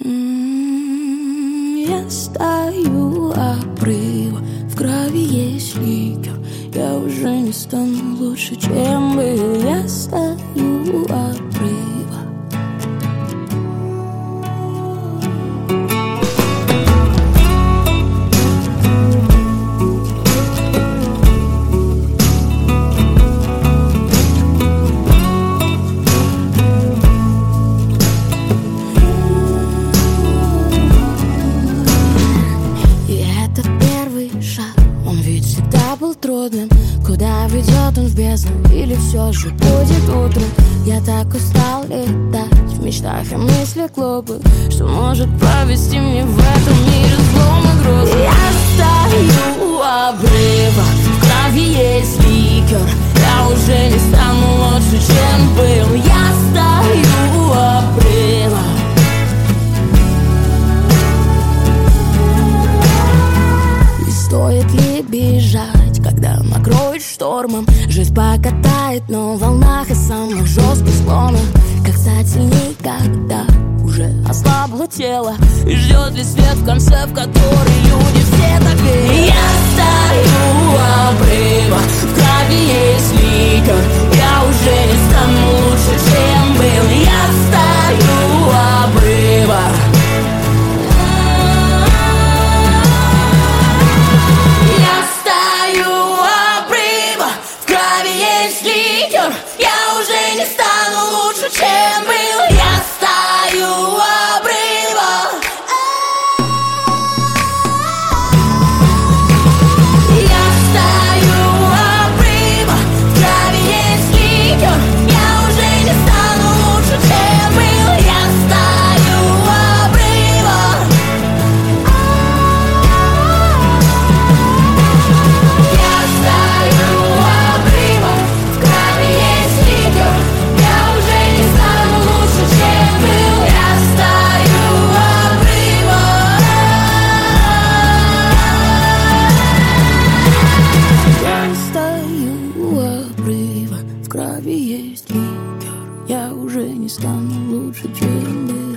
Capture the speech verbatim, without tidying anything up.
М, Я стою у обрыва, в крови есть ликер. Я уже не стану лучше, чем был. Я стою у обрыва. Был трудным. Куда ведет он в бездну? Или все же будет утром? Я так устал летать в мечтах и мыслях глупых, что может провести мне в этом мире злом и грустным. Я стою у обрыва, в крови есть ликер. Я уже не стану лучше, чем был. Я стою у обрыва. И стоит ли бежать, когда накроет штормом? Жизнь покатает на волнах и самых жестких склонах. Как стать сильней, когда уже ослабло тело? И ждет ли свет в конце, в который люди все так верят? Я стою у обрыва, в крови есть ликер. Я уже не стану лучше, чем был. Я стою у обрыва. Я уже не стану лучше, чем был. Я стою у обрыва. Я стою у обрыва, в крови есть ликер. Я уже не стану лучше, чем был. Я стою у обрыва. Я стою у обрыва, в крови есть ликер. Я уже не стану лучше, чем был. Я стою у обрыва. Я стою у обрыва, в крови есть ликер. Я уже не стану лучше, чем был.